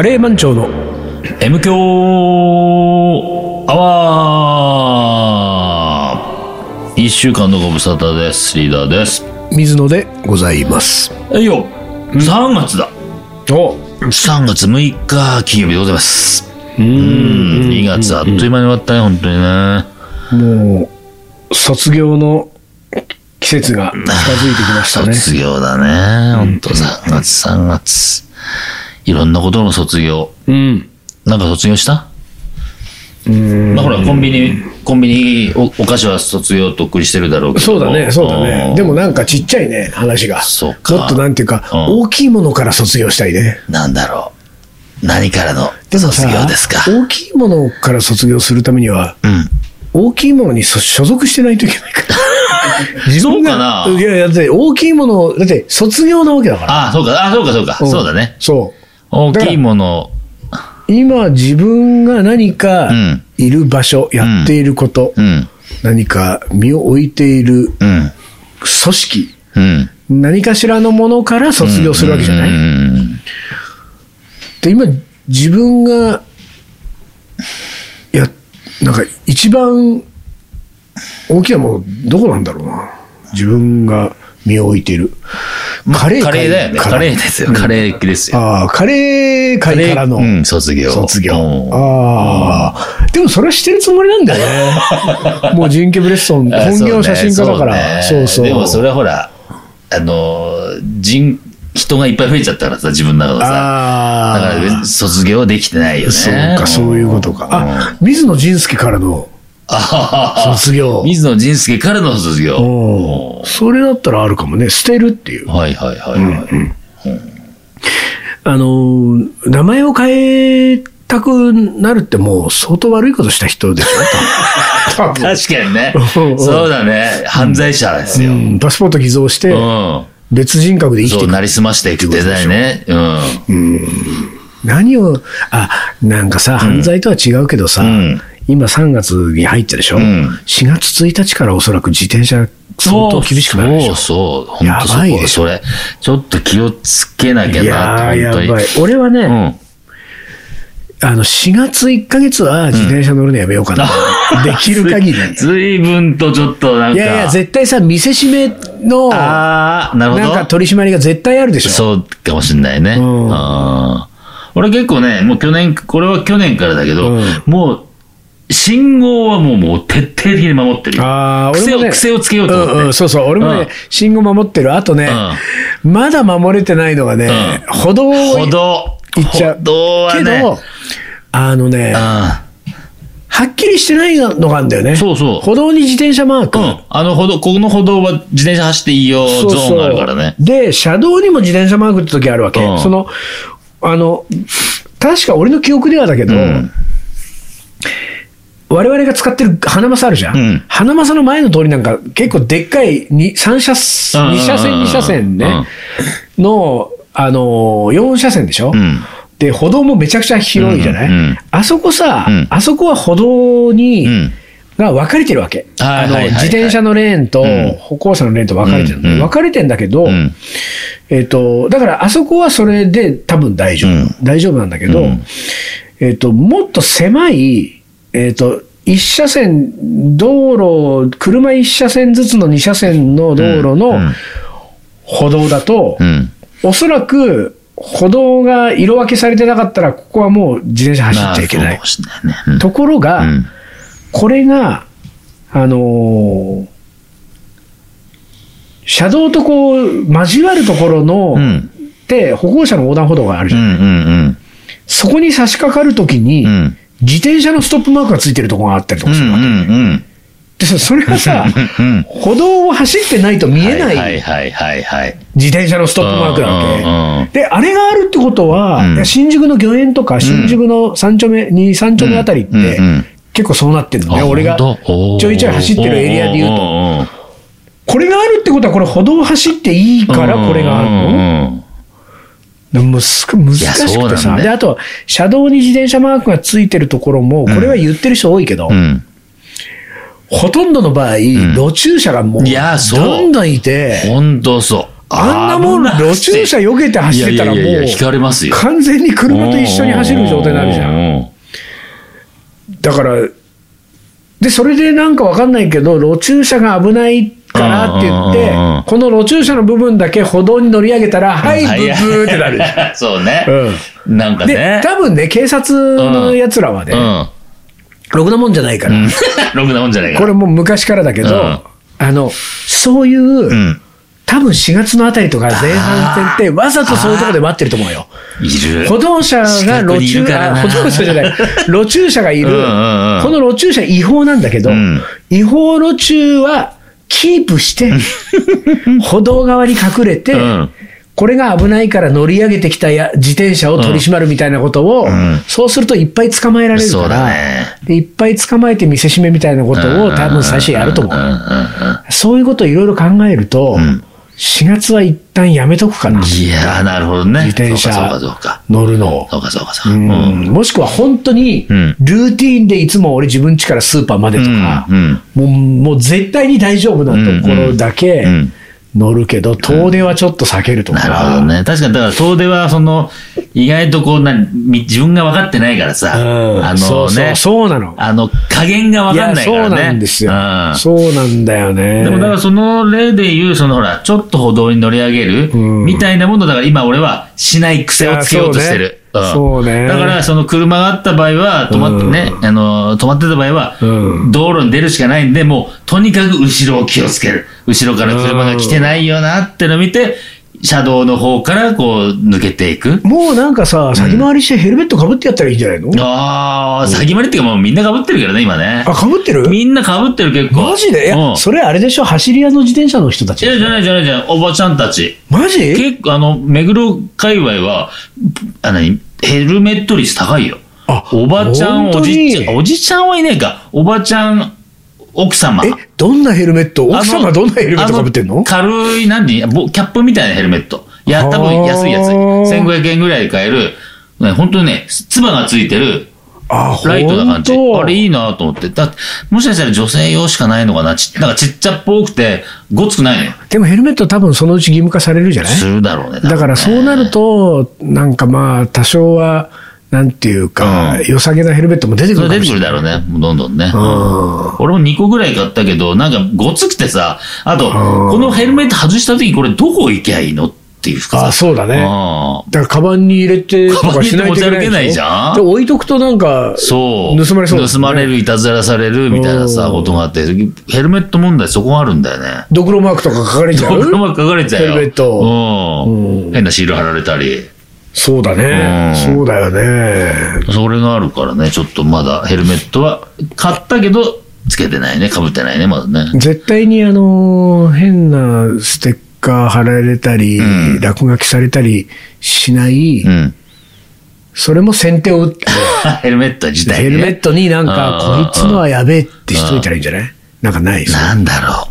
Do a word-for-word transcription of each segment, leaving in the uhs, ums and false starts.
レー番長の M 強アワー。一週間のご無沙汰です。リーダーです。 水野でございます。 えいよ、さんがつだ。 おさんがつむいか金曜日でございます。 うーん、 にがつあっという間に終わったね、本当にね。 もう卒業の季節が近づいてきましたね。 卒業だね、本当。さんがつさんがついろんなことの卒業。 うん。 なんか卒業した？ うーん。 まあほら、コンビニ、コンビニお、お菓子は卒業とっくりしてるだろうけど。 そうだね、そうだね。でもなんかちっちゃいね、話が。 そうか。 もっとなんていうか、 うん、 大きいものから卒業したいね。 なんだろう。何からの卒業ですか。 大きいものから卒業するためには、 うん、 大きいものに所属してないといけないから。自分がそうかな。 いやいや、だって大きいもの、だって卒業なわけだから。 ああ、そうか、ああ、そうか、そうか、うん、そうだね。 そう。 大きいもの。 今自分が何かいる場所、うん、やっていること、うん、何か身を置いている組織、うん、何かしらのものから卒業するわけじゃない、うんうんうん、で今自分がやなんか一番大きなものどこなんだろうな。自分が身を置いているカレー、 カレーだよね。カレーですよ。カレーですよ。 ああ、カレー界からの、 うん、卒業。 卒業。ああ、でもそれはしてるつもりなんだよね。もうジンケ・ブレッソン、本業写真家だから。そうね、そうそう。 でもそれはほら、あの、人、人がいっぱい増えちゃったからさ、自分の中でさ。だから卒業できてないよね。 そうか、そういうことか。あ、水野仁介からの卒業。 水野仁介からの卒業。 それだったらあるかもね。捨てるっていう。 はいはいはい、はいうんうん、 あの名前を変えたくなるってもう相当悪いことした人でしょ。 確かにね。そうだね。犯罪者ですよ。うん、 パスポート偽造して、うん、別人格で生きていく。 そう、なりすましていくってだよね。うん。 うん。何を、あ、なんかさ、犯罪とは違うけどさ、うん、今さんがつに入ってるでしょ、うん、しがつついたちからおそらく自転車相当厳しくなるでしょ。 そうそう。本当そこやばいでしょ。それ、ちょっと気をつけなきゃなと。 いやー、やばい。俺はね、うん、あの、しがついっかげつは自転車乗るのやめようかな。うん、できる限り。 ずいぶんとちょっとなんか。 いやいや、絶対さ、見せしめの、 ああ、なるほど。 なんか取り締まりが絶対あるでしょ。 そうかもしれないね。うん、あ俺結構ね、もう去年、これは去年からだけど、うん、もう、信号はもう、もう徹底的に守ってる。ああ、俺もね、癖をつけようと思って。うんうん、 そうそう、俺もね、うん、信号守ってる。あとね、うん、まだ守れてないのがね、うん、歩道を歩道行っちゃう。 歩道はね、 けど、あのね、はっきりしてないのがあるんだよね。 そうそう。 歩道に自転車マーク。うん。 あの歩道、ここの歩道は自転車走っていいよ、ゾーンがあるからね。 で、車道にも自転車マークって時あるわけ。うん、その、あの、確か俺の記憶ではだけど、うん我々が使ってる花正あるじゃん、うん、花正の前の通りなんか結構でっかいさん車、に車線に車線ね、うん、の、あのー、よん車線でしょ、うん、で歩道もめちゃくちゃ広いじゃない、うんうん、あそこさ、うん、あそこは歩道に、うん、が分かれてるわけ、うん、あの、はいはいはい、自転車のレーンと歩行者のレーンと分かれてる、うん、分かれてんだけど、うんえーと、だからあそこはそれで多分大丈夫、うん、大丈夫なんだけど、うんえーと、もっと狭いえっと、一車線、道路、車一車線ずつの二車線の道路の歩道だと、うんうん、おそらく歩道が色分けされてなかったら、ここはもう自転車走っちゃいけない。まあねうん、ところが、うん、これが、あのー、車道とこう、交わるところの、うん、で、歩行者の横断歩道があるじゃない。うんうんうん、そこに差し掛かるときに、うん自転車のストップマークがついてるところがあったりとかするわけ、うんうんうん、でそれがさ歩道を走ってないと見えない自転車のストップマークなわけであれがあるってことは、うん、新宿の御苑とか新宿のさん丁目にさん丁目あたりって、うんうん、結構そうなってるのね、うん、俺がちょいちょい走ってるエリアで言うとこれがあるってことはこれ歩道を走っていいからこれがあるのでもすごい難しくてさ、ね、であと車道に自転車マークがついてるところもこれは言ってる人多いけど、うん、ほとんどの場合、うん、路駐車がもうどんどんいて本当そうあんなもん路駐車避けて走ってたらもう引かれますよ。 完全に車と一緒に走る状態になるじゃん。だからでそれでなんかわかんないけど路駐車が危ないからって言ってこの路駐車の部分だけ歩道に乗り上げたらはいブーブーってなるじゃん。 そうね、うん、なんかねで多分ね警察のやつらはね、うん、ろくなもんじゃないから、うん、 ろくなもんじゃないからこれもう昔からだけど、うん、あのそういう、うん多分しがつのあたりとか前半戦ってわざとそういうところで待ってると思うよ。 いる。 歩道車が路駐、歩道車じゃない、路駐車がいる。うんうんうん、この路駐車違法なんだけど、うん、違法路駐はキープして、歩道側に隠れて、うん、これが危ないから乗り上げてきたや自転車を取り締まるみたいなことを、うん、そうするといっぱい捕まえられるから、ね、でいっぱい捕まえて見せしめみたいなことを多分最初やると思う。そういうことをいろいろ考えると、うんしがつは一旦やめとくかな。 いやー、なるほどね。 自転車乗るのを。 そうかそうかそうか。 うん、もしくは本当に、ルーティーンでいつも俺自分家からスーパーまでとか、うんうん、もう、もう絶対に大丈夫なところだけ乗るけど、遠出はちょっと避けるとか。 なるほどね。確かに、だから遠出は、その、意外とこうな、自分が分かってないからさ、うん、あのね、 そうそう、そうなの。 あの、加減が分かんないからね。 そうなんですよ、うん。そうなんだよね。 でもだからその例で言う、そのほら、ちょっと歩道に乗り上げる、みたいなものだから今俺はしない癖をつけようとしてる。 そうね。 だから、その車があった場合は、止まってね、うん、あの、止まってた場合は、うん、道路に出るしかないんで、もう、とにかく後ろを気をつける。後ろから車が来てないよなってのを見て、車道の方からこう抜けていく。 もうなんかさ、先回りしてヘルメットかぶってやったらいいんじゃないの？ うん、ああ、先回りっていうかもうみんなかぶってるからね、今ね。 あ、かぶってる？ みんなかぶってる結構。 マジで？いや、うん、それあれでしょ、走り屋の自転車の人たち。 いや、じゃないじゃないじゃない、おばちゃんたち。 マジ？ 結構、あの、目黒界隈は、あの、ヘルメット率高いよ。あ、おばちゃん、おじちゃん、おじちゃんはいねえか。おばちゃん、奥様。 え、どんなヘルメット？奥様どんなヘルメットかぶってんの？ 軽い、何？キャップみたいなヘルメット。いや、多分安いやつ。せんごひゃくえんぐらいで買える、ね、本当にね、つばがついてる、ライトな感じ。あれいいなと思って。だもしかしたら女性用しかないのかなちなんかちっちゃっぽくて、ごつくないのよ。 でもヘルメット多分そのうち義務化されるじゃない？ するだろうね。 だからそうなると、なんかまあ、多少は、なんていうか、うん、良さげなヘルメットも出てくるかもしれない。 出てくるだろうね。もうどんどんね。うん、俺もにこぐらい買ったけど、なんかごつくてさ、あと、このヘルメット外した時これどこ行けばいいのっていうああ、そうだね。だからカバンに入れてとかしないといけないでしょ。カバンに入れて持ち歩けないじゃん。で置いとくとなんかそう盗まれそう、ね、 盗まれる、いたずらされるみたいなさことがあって、ヘルメット問題そこあるんだよね。 ドクロマークとか書かれちゃう。 ドクロマーク書かれちゃうよ。 ヘルメット。 うん。変なシール貼られたり。 そうだね。そうだよね。 それがあるからね、ちょっとまだヘルメットは買ったけどつけてないね、被ってないね、まだね。 絶対にあの変なステッカー貼られたり、うん、落書きされたりしない、うん、それも先手を打ってヘルメット自体、ね、 ヘルメットになんかこいつのはやべえってしといたらいいんじゃない？なんかないですよ。 なんだろうなんだろ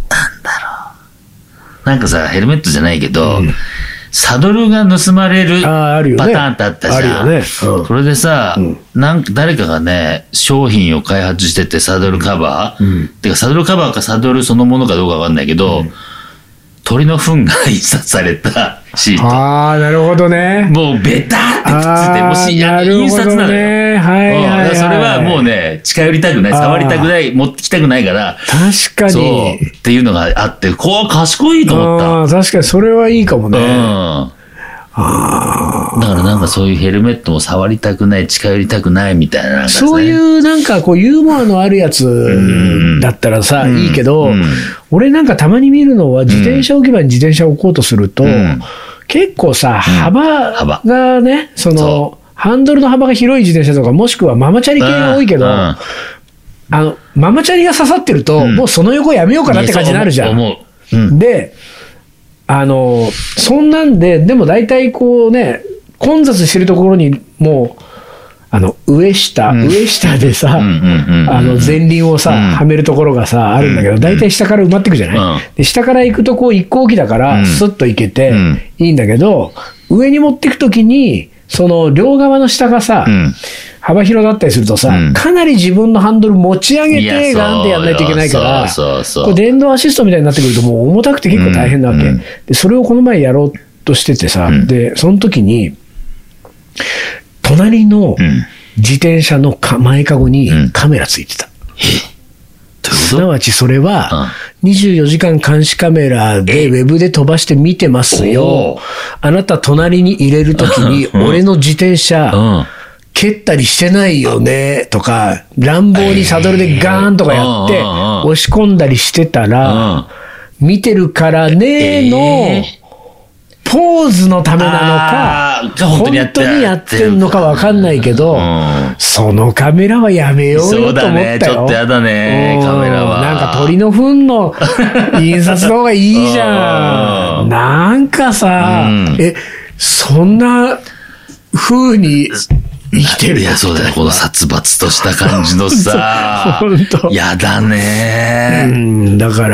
うなんかさ、ヘルメットじゃないけど、うん、サドルが盗まれるパターンってあったじゃん。あるよね。うん、それでさ、うん、なんか誰かがね、商品を開発してて、サドルカバー、うん、てかサドルカバーかサドルそのものかどうかわかんないけど、うん、鳥の糞が印刷されたシート。 ああ、なるほどね。 もうベターってくっついて、もし、印刷なのよ。はいはいはい、それはもうね、近寄りたくない、触りたくない、持ってきたくないから。 確かに。そうっていうのがあって、こう賢いと思った。 ああ、確かにそれはいいかもね。うん。 ああ。だからなんかそういうヘルメットも触りたくない、近寄りたくないみたいな、ね。 そういうなんかこうユーモアのあるやつだったらさ、うん、いいけど、うん、俺なんかたまに見るのは自転車置き場に自転車を置こうとすると、うん、結構さ、幅がね、その、ハンドルの幅が広い自転車とか、もしくはママチャリ系が多いけど、あの、ママチャリが刺さってると、うん、もうその横やめようかなって感じになるじゃん。うん、で、あの、そんなんで、でも大体こうね、混雑してるところにもう、あの、上下、うん、上下でさ、あの、前輪をさ、うん、はめるところがさ、あるんだけど、大体下から埋まっていくじゃない、うん、で、下から行くとこう一個置きだから、スッと行けて、いいんだけど、上に持っていくときに、その両側の下がさ、うん、 幅広だったりするとさ、うん、かなり自分のハンドル持ち上げてガンってやんないといけないから、 そうそうそう、 これ電動アシストみたいになってくるともう重たくて結構大変なわけ、うんうん、でそれをこの前やろうとしててさ、うん、でその時に隣の自転車の前かごにカメラついてた、うん、すなわちそれはにじゅうよじかん監視カメラでウェブで飛ばして見てますよ、あなた隣に入れるときに俺の自転車、うん蹴ったりしてないよねとか、乱暴にサドルでガーンとかやって押し込んだりしてたら、見てるからねのポーズのためなのか、本当にやってんのか分かんないけど、そのカメラはやめようよと思ったよ。そうだね、 ちょっとやだね、カメラは。 なんか鳥の糞の印刷の方がいいじゃん。なんかさ、え、そんな風に、生きてる。 いや、そうだね。この殺伐とした感じのさ。本当。やだね。 うん、だから、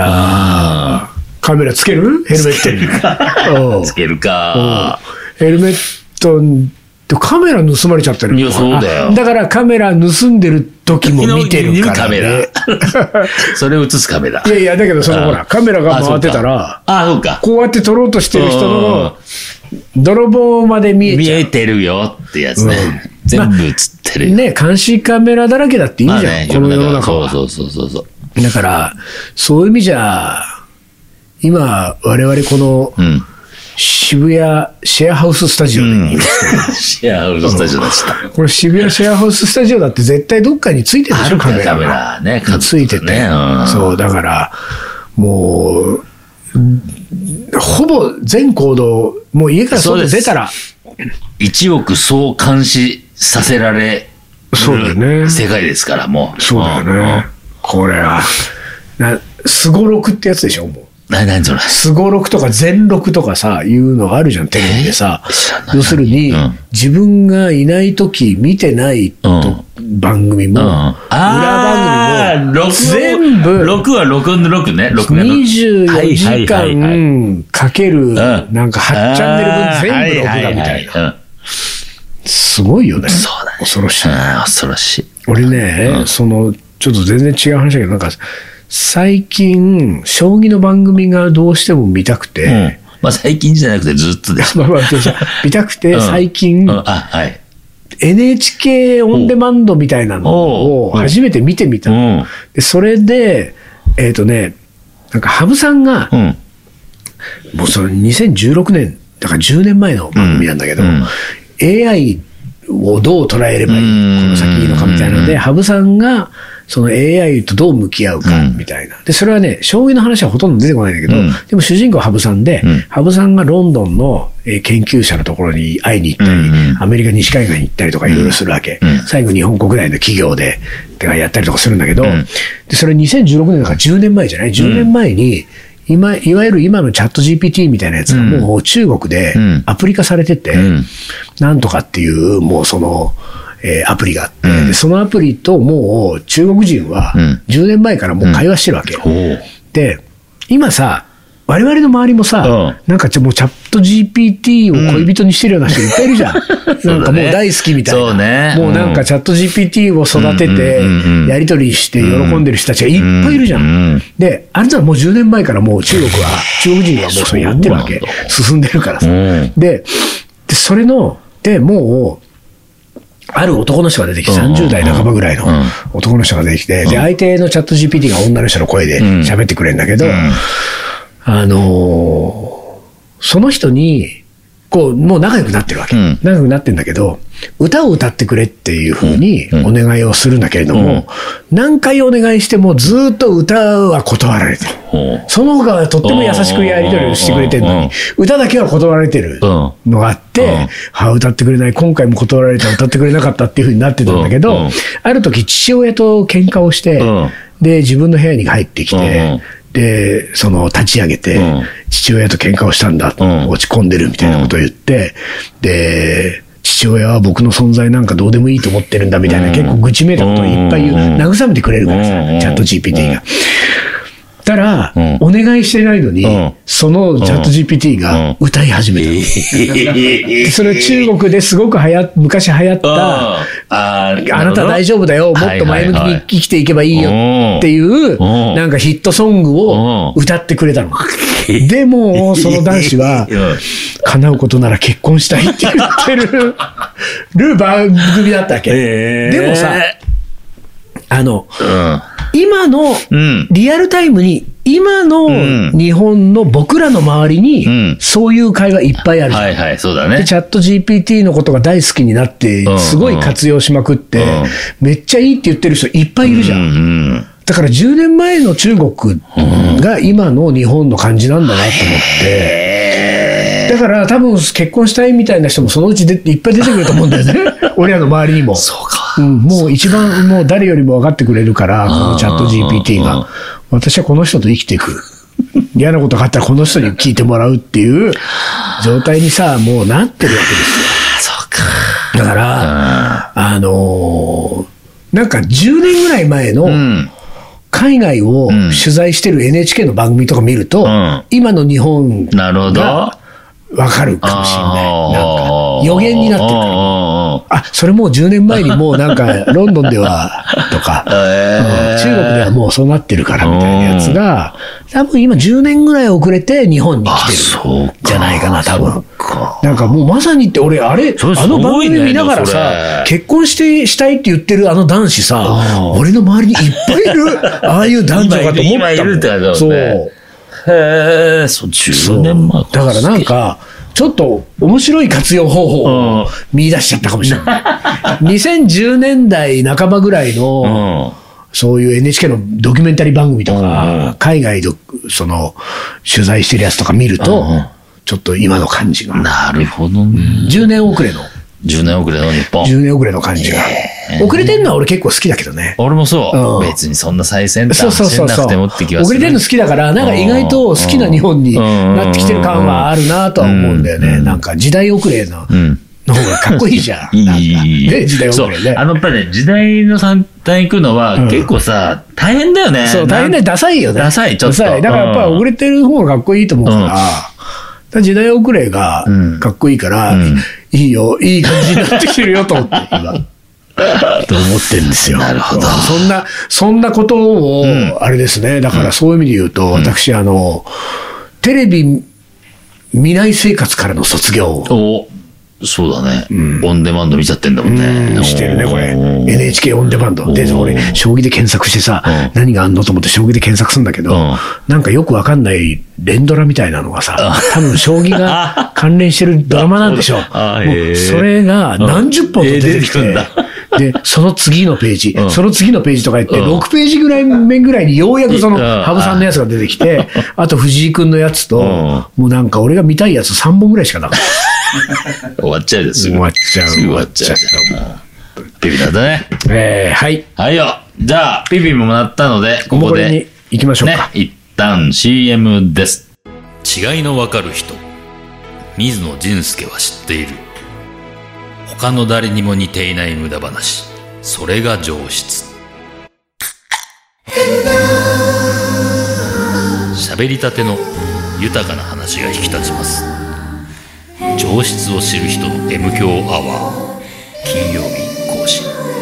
カメラつける？ヘルメットに。 つけるか。 ヘルメットに、カメラ盗まれちゃってる。 いや、そうだよ。 だからカメラ盗んでる時も見てるから、ね。 カメラ。それを映すカメラ。 いやいや、だけどそのほら、カメラが回ってたら、 あ、そうか。 こうやって撮ろうとしてる人の、泥棒まで見えちゃう。 見えてるよってやつね。うん全部映ってる、 まあ、ね、監視カメラだらけだっていいじゃん、まあね、この世の中は。 そうそうそうそう。 だから、そういう意味じゃ、今、我々この、渋谷シェアハウススタジオで、うん、 シェアハウススタジオでした。 これ渋谷シェアハウススタジオだって絶対どっかについてるでしょ、カメラが。 カメラね、 ついてて、ねうん。そう、だから、もう、ほぼ全行動、もう家から外出たら、 一億総監視させられる世界ですから、もう。 そうだよね。これは、すごろくってやつでしょ、もう。 何何それ。 すごろくとか全録とかさ、いうのがあるじゃん、テレビでさ。要するに、うん、自分がいないとき見てないと、うん、番組も、うん、裏番組も、全部、 ろくはろくのろくね、ろくにじゅうよじかんかける、なんかはちチャンネル分全部録画みたいな。すごいよね。 そうだね。 恐ろしい。 恐ろしい。 俺ね、うん、その、ちょっと全然違う話だけど、なんか、最近、将棋の番組がどうしても見たくて。うん、 まあ最近じゃなくてずっとです。 まあまあ、見たくて、最近、うんうん、あ、はい。エヌエイチケー オンデマンドみたいなのを初めて見てみた。でそれで、えっとね、なんか羽生さんが、うん、もうそのにせんじゅうろくねん、だからじゅうねんまえの番組なんだけど、うん、エーアイ をどう捉えればいい、この先いいのかみたいなので、羽生さんが、その エーアイ とどう向き合うかみたいな。で、それはね、将棋の話はほとんど出てこないんだけど、うん、でも主人公は羽生さんで、うん、羽生さんがロンドンの研究者のところに会いに行ったり、うん、アメリカ西海岸に行ったりとかいろいろするわけ。うん、最後日本国内の企業で、やったりとかするんだけど、うん、で、それにせんじゅうろくねんだからじゅうねんまえじゃない ?じゅうねんまえに、今、いわゆる今のチャット ジーピーティー みたいなやつがもう中国でアプリ化されてて、うん、なんとかっていう、もうその、えー、アプリがあって、うん、でそのアプリともう中国人はじゅうねんまえからもう会話してるわけよ。うん、で、今さ、我々の周りもさ、うん、なんかちょもうチャット ジーピーティー を恋人にしてるような人いっぱいいるじゃん。うん、なんかもう大好きみたいな。そうね、もうなんかチャット ジーピーティー を育てて、やり取りして喜んでる人たちがいっぱいいるじゃん。うん、で、あれはもうじゅうねんまえからもう中国は、中国人はもうそれやってるわけ。進んでるからさ。うん、で、で、それの、で、もう、ある男の人が出てきて、さんじゅうだいなかばぐらいの男の人が出てきて、で、相手のチャット ジーピーティー が女の人の声で喋ってくれるんだけど、あのー、その人に、こう、もう仲良くなってるわけ。仲良くなってるんだけど、歌を歌ってくれっていうふうにお願いをするんだけれども、何回お願いしてもずっと歌は断られてる。その他はとっても優しくやり取りをしてくれてるのに、歌だけは断られてるのがあって、はあ、歌ってくれない、今回も断られた、歌ってくれなかったっていうふうになってたんだけど、ある時父親と喧嘩をして、で、自分の部屋に入ってきて、で、その、立ち上げて、父親と喧嘩をしたんだ、落ち込んでるみたいなことを言って、で、父親は僕の存在なんかどうでもいいと思ってるんだみたいな、結構愚痴めいたことをいっぱい言う、慰めてくれるからさ、チャット ジーピーティー が。 たら、うん、お願いしてないのに、うん、そのチャット ジーピーティー が歌い始めた、うん、それ中国ですごくはや昔流行った、うん、あ, あなた大丈夫だよ、もっと前向きに生きていけばいいよっていう、はいはいはい、なんかヒットソングを歌ってくれたの。でもその男子は叶うことなら結婚したいって言ってるる番組だったわけ、えー、でもさあの、うん、今のリアルタイムに今の日本の僕らの周りにそういう会話いっぱいあるじゃん、うんはいはい、そうだね、でチャット ジーピーティー のことが大好きになってすごい活用しまくって、うんうん、めっちゃいいって言ってる人いっぱいいるじゃん、うんうん、だからじゅうねんまえの中国が今の日本の感じなんだなと思って、だから多分結婚したいみたいな人もそのうちでいっぱい出てくると思うんだよね俺らの周りにも。そうか、うん、もう一番もう誰よりも分かってくれるからこのチャット ジーピーティー が、私はこの人と生きていく嫌なことがあったらこの人に聞いてもらうっていう状態にさもうなってるわけですよ。そうか。だからあのー、なんかじゅうねんぐらい前の、うん海外を取材してる エヌエイチケー の番組とか見ると、うん、今の日本が分かるかもしれない。なんか予言になってるから。あ、それもうじゅうねんまえにもうなんかロンドンではとか、えー、中国ではもうそうなってるからみたいなやつが、多分今じゅうねんぐらい遅れて日本に来てるんじゃないかな、多分。なんかもうまさにって俺、あれ、あの番組見ながらさ、結婚してしたいって言ってるあの男子さ、俺の周りにいっぱいいる、ああいう男女かと思ったもん。今いるって感じだもんね。そう。へー、そう、じゅうねんまえか。だからなんか、ちょっと面白い活用方法を見出しちゃったかもしれない。にせんじゅうねんだいなかばぐらいの、そういう エヌエイチケー のドキュメンタリー番組とか、海外でその取材してるやつとか見ると、ちょっと今の感じが。なるほどね。じゅうねん遅れの。じゅうねん遅れの日本。じゅうねん遅れの感じが。遅れてるのは俺結構好きだけどね。俺もそう。うん、別にそんな最先端走んなくてもって気はする。遅れてるの好きだから、なんか意外と好きな日本になってきてる感はあるなとは思うんだよね。なんか時代遅れの。うんの方がかっこいいじゃん。いい。ね、時代遅れね。あの、やっぱりね、時代の先端行くのは結構さ、うん、大変だよね。そう、大変だよ。ダサいよね。ダサい、ちょっと。ダサい。だからやっぱり遅れてる方がかっこいいと思うから、うん、時代遅れがかっこいいから、うん、いいよ、いい感じになってきてるよと思って、今。と思ってるんですよ。なるほど。そんな、そんなことを、うん、あれですね。だからそういう意味で言うと、うん、私、あの、テレビ見ない生活からの卒業を。そうだね、うん。オンデマンド見ちゃってんだもんね。うん、してるね、これ。エヌエイチケー オンデマンド。で、俺、将棋で検索してさ、何があんのと思って将棋で検索するんだけど、なんかよくわかんない連ドラみたいなのがさ、多分将棋が関連してるドラマなんでしょう。もうそれが何十本と出てきて、で、その次のページ、うん、その次のページとか言って、ろくページぐらい目ぐらいにようやくその、羽生さんのやつが出てきて、あと藤井君のやつと、もうなんか俺が見たいやつさんぼんぐらいしかなかった。終わっちゃうですぐ。終わっちゃう。終わっちゃう。ピピだったね。えー、はい。はいよ。じゃあ、ピピもらったので、ここで。に行きましょうか。ね、一旦 シーエム です。違いのわかる人。水野仁介は知っている。他の誰にも似ていない無駄話。それが上質。喋りたての豊かな話が引き立ちます。上質を知る人の エム 強アワー、金曜日更新。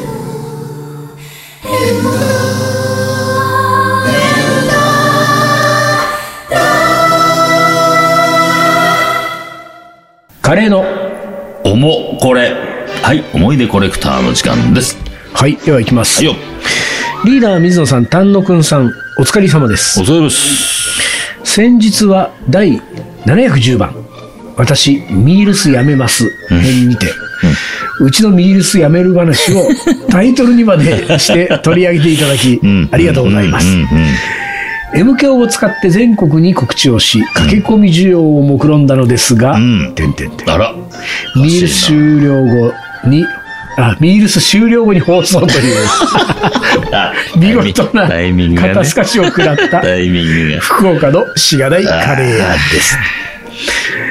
カレーのおもこれ。はい、思い出コレクターの時間です。はい、では行きます。はいよ。リーダー水野さん、丹野くんさん、お疲れ様です。お疲れ様です。先日はだいななひゃくじゅうばん、私ミールスやめます編にて、うん、うちのミールスやめる話をタイトルにまでして取り上げていただきありがとうございます。M 響を使って全国に告知をし、駆け込み需要を目論んだのですが、うん、てんてんてん、あら、ミールス終了後にあミールス終了後に放送という見事な肩透かしを食らった福岡のしがないカレー屋です。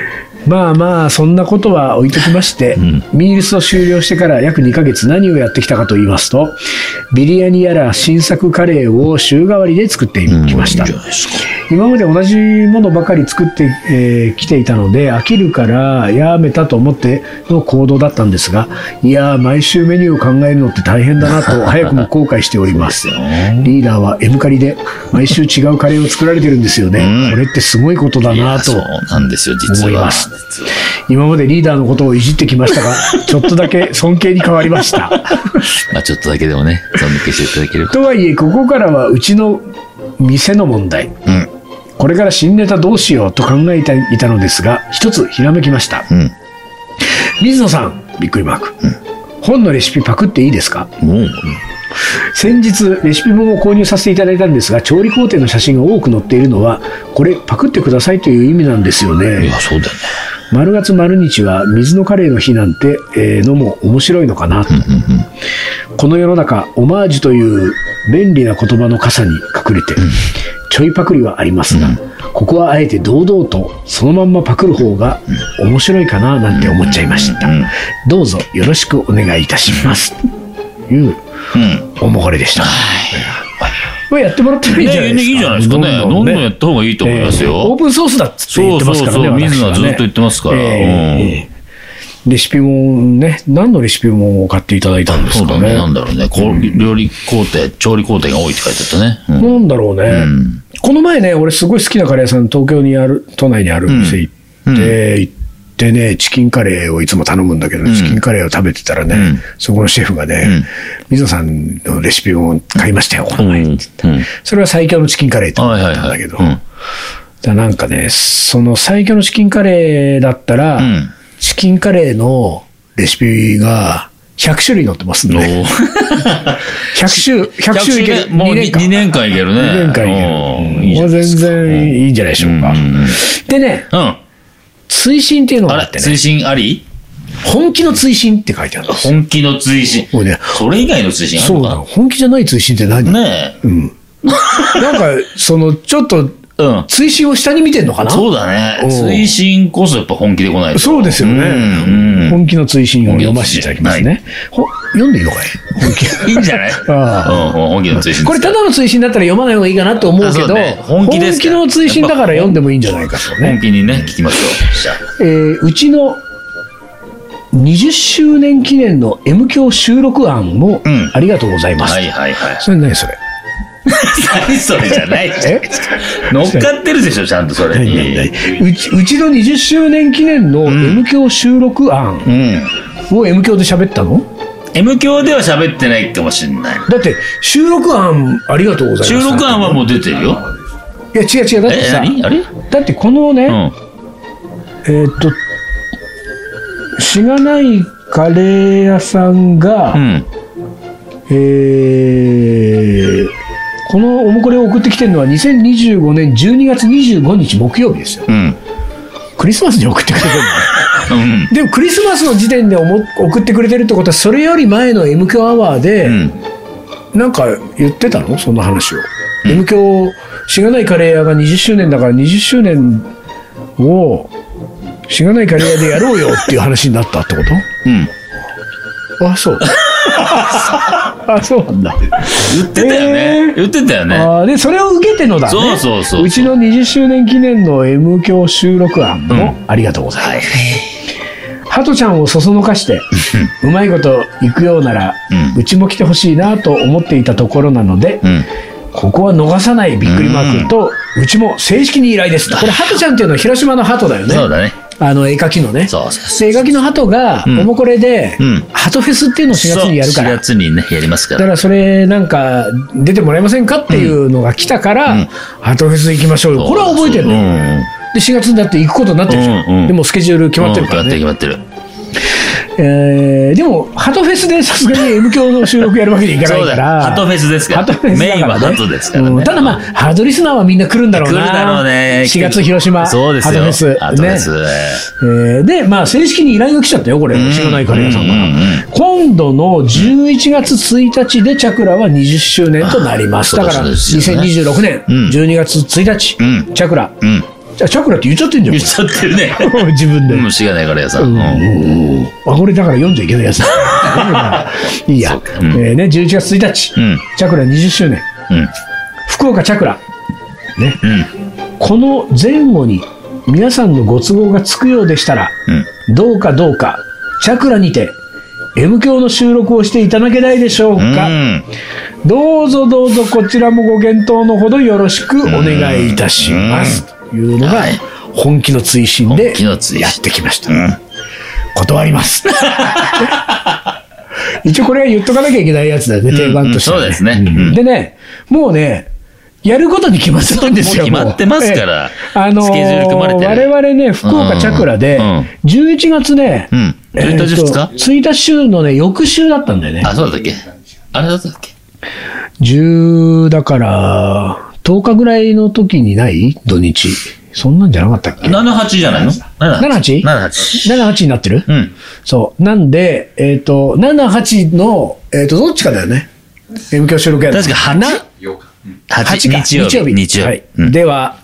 まあまあそんなことは置いときまして、うん、ミールスを終了してから約にかげつ何をやってきたかと言いますと、ビリヤニやら新作カレーを週替わりで作ってきました。うん、いい今まで同じものばかり作ってき、えー、ていたので飽きるからやめたと思っての行動だったんですが、いや毎週メニューを考えるのって大変だなと早くも後悔しております。リーダーは エム カリで毎週違うカレーを作られてるんですよね。うん、これってすごいことだなと思います。今までリーダーのことをいじってきましたがちょっとだけ尊敬に変わりましたまあちょっとだけでもね尊敬していただけるとはいえ、ここからはうちの店の問題、うん、これから新ネタどうしようと考えていたのですが、一つひらめきました。うん、水野さんびっくりマーク、うん、本のレシピパクっていいですか？うんうん、先日レシピ本を購入させていただいたんですが、調理工程の写真が多く載っているのはこれパクってくださいという意味なんですよね。 いやそうだよね。 丸月丸日は水のカレーの日なんて、えー、のも面白いのかなと、うんうんうん、この世の中オマージュという便利な言葉の傘に隠れて、うん、ちょいパクリはありますが、うん、ここはあえて堂々とそのまんまパクる方が面白いかななんて思っちゃいました、うんうん、どうぞよろしくお願いいたしますというおもこれでした、うんこれやってもらってもいいんじゃないですか。 ね、いいじゃないですかね。どんどん、ね、どんどんやった方がいいと思いますよ。えー、 オープンソースだっつって言ってますからね。そうそうそう、 水野はずっと言ってますから。えーうん、レシピ本ね、何のレシピ本を買っていただいたんですかね。 そうだね、なんだろうね。こう料理工程、調理工程が多いって書いてあったね。 うん、なんだろうね、うん。この前ね、俺すごい好きなカレー屋さん、東京にある、都内にある店行って、うんうん、でね、チキンカレーをいつも頼むんだけど、ね、うん、チキンカレーを食べてたらね、うん、そこのシェフがね、うん、水野さんのレシピを買いましたよ、この前って言って、うん、それは最強のチキンカレーって言ったんだけど、はいはいはい、だなんかね、その最強のチキンカレーだったら、うん、チキンカレーのレシピがひゃくしゅるい載ってますんで、ね、ひゃく種、ひゃく種いける。 もうにねんかんいけるね。 にねんかんいける。もう全然いいんじゃないでしょうか。うん、でね、うん追伸っていうのがあってね。 追伸あり？ 本気の追伸って書いてあるんです。 本気の追伸。ね、それ以外の追伸あるのかな？ そうだ。本気じゃない追伸って何？ ねえ。うん。 なんか、その、ちょっと、うん、追伸を下に見てんのかな？ そうだね。追伸こそやっぱ本気で来ないと。 そうですよね。うんうん、本気の追伸を読ませていただきますね。ほ読んでいいのかい？本気。 いいんじゃない？ああ、うん、本気の追伸。 これただの追伸だったら読まない方がいいかなと思うけど、ね、本気ですか？本気の追伸だから読んでもいいんじゃないかとね。 本気にね、聞きましょう。えー、うちのにじゅっしゅうねん記念の M 響収録案もありがとうございます。うん、はいはいはい。それ何それ？ 何それじゃないじゃん。乗っかってるでしょ、ちゃんとそれに。 うち、うちのにじゅっしゅうねん記念の M 響収録案を M 響で喋ったの？ M 響では喋ってないかもしれない。 だって収録案ありがとうございます。 収録案はもう出てるよ。 いや違う違う、だってさ、 あれだってこのね、うん、えー、っとしがないカレー屋さんが、うん、えーこのおもこれを送ってきてるのはにせんにじゅうごねんじゅうにがつにじゅうごにち木曜日ですよ、うん、クリスマスに送ってくれてるの、うん、でもクリスマスの時点で送ってくれてるってことはそれより前の M 響アワーで、うん、なんか言ってたのそんな話を、うん、M 響しがないカレー屋がにじゅっしゅうねんだからにじゅっしゅうねんをしがないカレー屋でやろうよっていう話になったってこと？うん、あそうあ、そうなんだ。 言ってたよね。えー、言ってたよね。 あで、それを受けてのだね。 そうそうそう。 うちのにじゅっしゅうねん記念の M 響収録案もありがとうございます。うん、ハトちゃんをそそのかして、うまいこといくようなら、うん、うちも来てほしいなと思っていたところなので、うん、ここは逃さないびっくりマークと、うん、うちも正式に依頼ですと。これ、ハトちゃんっていうのは広島のハトだよね。 そうだね。 あの絵描きのね。 そうそうそう。 絵描きのハトが、おもこれで、うん、ハトフェスっていうのをしがつにやるから。 しがつにね、やりますから。 だからそれなんか、出てもらえませんかっていうのが来たから、うん、ハトフェス行きましょうよ。これは覚えてるの、うん、で、しがつになって行くことになってるじゃん。うんうん、でもスケジュール決まってるからね。 決まってる決まってる。 えー、でも、ハトフェスでさすがに M 響の収録やるわけにいかないから。 ハトフェスですから。ハトフェスだからね、メインはハトですからね。うん、ただまあ、ハードリスナーはみんな来るんだろうな。 来るだろうね。 しがつ広島。 そうですよ。 ハトフェス。 ハトフェス。ねえー、で、まあ、正式に依頼が来ちゃったよ、これ。しがないカレー屋さんから。今度のじゅういちがつついたちでチャクラはにじゅっしゅうねんとなります。だから、にせんにじゅうろくねんじゅうにがつついたち、チャクラ。 じゃあチャクラって言っちゃってんじゃん。 言っちゃってるね。 自分で。 うん、しがないカレー屋さん。 うんうんうん、あ、これだから読んじゃいけないやつだ。いいや。うん、えー、ね、じゅういちがつついたち、うん、チャクラにじゅっしゅうねん。うん、福岡チャクラ。ね、うん。この前後に皆さんのご都合がつくようでしたら、うん、どうかどうか、チャクラにて、M 響の収録をしていただけないでしょうか。うん、どうぞどうぞこちらもご検討のほどよろしくお願いいたします。というのが本気の追伸でやってきました。うん、断ります。一応これは言っとかなきゃいけないやつだよね、定番としては、ね。 うんうん、そうですね。うん、 でね、もうね、やることに決まってるんですよ。 もう決まってますから。 あのー、スケジュール組まれてる。我々ね、福岡チャクラで、じゅういちがつね、うん、 えー、ふつかついた週のね、翌週だったんだよね。 あ、そうだったっけあれだったっけじゅう、だから、とおかぐらいの時にない土日。そんなんじゃなかったっけ ? ななはち じゃないの ?ななはち?ななはち。 ななはちになってるうん。そう。なんで、えっ、ー、と、ななはちの、えっ、ー、と、どっちかだよね。M 響収録やる。 確かはち。 はちか。 日曜日。日曜日。 日曜日。はいうん、では、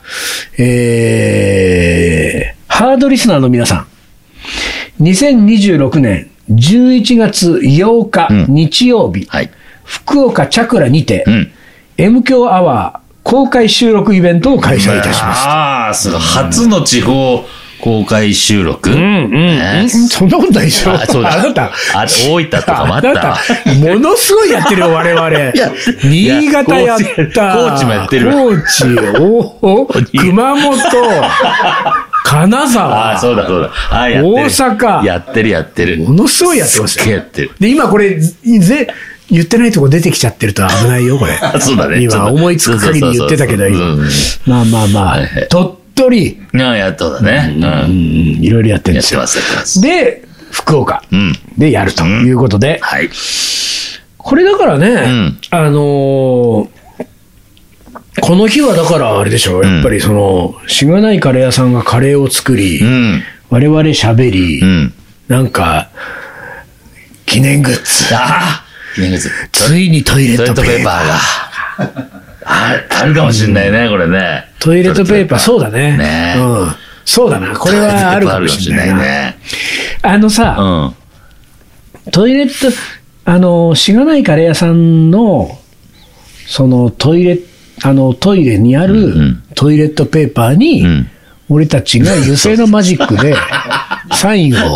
えー、ハードリスナーの皆さん。にせんにじゅうろくねんじゅういちがつようか、うん、日曜日。はい。福岡チャクラにて、うん、M 響アワー公開収録イベントを開催いたします。 ああ、すごい。初の地方公開収録。うんうん。 ね、そんなことないでしょ。あ、そうだ。あなた。 あ、大分とかもあった。あなた、ものすごいやってるよ、我々。新潟やった。 高知もやってる。 高知、お熊本、金沢。 あ、そうだそうだ。あ、やってる。 大阪。 やってるやってる。 ものすごいやってますよ。 やってる。 で、今これ、ぜ、言ってないとこ出てきちゃってると危ないよ、これ。 そうだね。 今思いつく限り言ってたけど、まあまあまあ、鳥取。 ああ、やっとだね。うん。 いろいろやってるんですよ。やってます、やってます。で、福岡でやるということで、はい。これだからね、あのー、この日はだからあれでしょ、やっぱりその、しがないカレー屋さんがカレーを作り、我々喋り、なんか、記念グッズ。 ああ記念グッズ。 ついにトイレットペーパーが。 あ, あるかもしれないね、うん、これね。 トイレットペーパー、そうだね。ね、うん。そうだな。これはあるかもしれないね。あのさ、うん、トイレット、あの、しがないカレー屋さんの、そのトイレ、あの、トイレにあるトイレットペーパーに、うん、俺たちが油性のマジックで、サインを、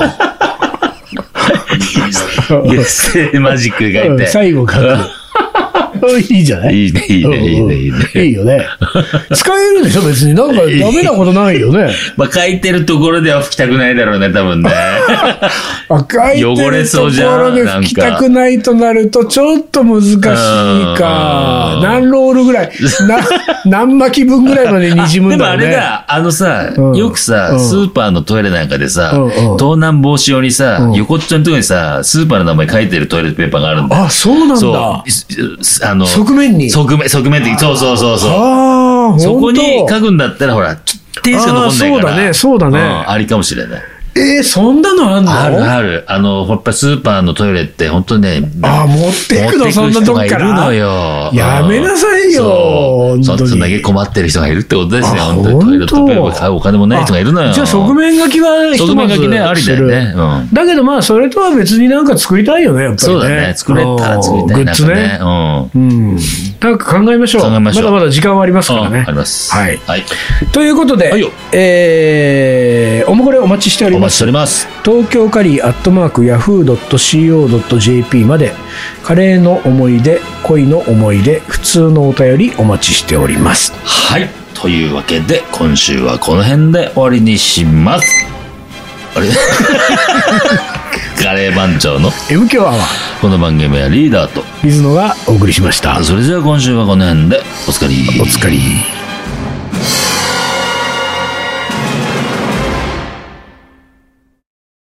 油性マジック書いて。 最後書く。いいじゃないいいね、いいね、いいね、いいね。 いいよね。使えるでしょ別に。なんかダメなことないよね。 まあ書いてるところでは拭きたくないだろうね、多分ね。 書いてるところで拭きたくないとなるとちょっと難しいか。何ロールぐらい。な、何巻き分ぐらいまで滲むんだよね。 でもあれだ、あのさ、よくさ、スーパーのトイレなんかでさ、盗難防止用にさ、横っちょのところにさ、スーパーの名前書いてるトイレットペーパーがあるんだよ。 あ、そうなんだ。 あの側面に側面、側面的、そうそうそうそう。ああ、そこに書くんだったら、ほら、点しか残んないから。そうだね、 そうだね。うん、 ありかもしれない。 えー、そんなのあんの？ あるある。あの、やっぱりスーパーのトイレって、本当にね。 ああ、持っていくの、そんなとこから。 いるのよ。 やめなさいよ。 そんだけ困ってる人がいるってことですよ。本当にトイレットペーパー買うお金もない人がいるのよ。 じゃあ、側面書きはひとまず側面書きね、ありだよね。 うん。だけどまあ、それとは別になんか作りたいよね、やっぱりね。 そうだね。作れたら作りたいな。グッズね。 うん。なんか考えましょう。考えましょう。まだまだ時間はありますからね。 あります。 はい。ということで、えー、おもこれお待ちしております。 お待ちしております。 東京カリーアットマークヤフー ドットシーオー ドットジェーピー までカレーの思い出、恋の思い出、普通のお便りお待ちしております。 はい。というわけで今週はこの辺で終わりにします。あれカレー番長の M 強アワー。 この番組はリーダーと水野がお送りしました。 それじゃあ今週はこの辺でおつかり。 おつかり。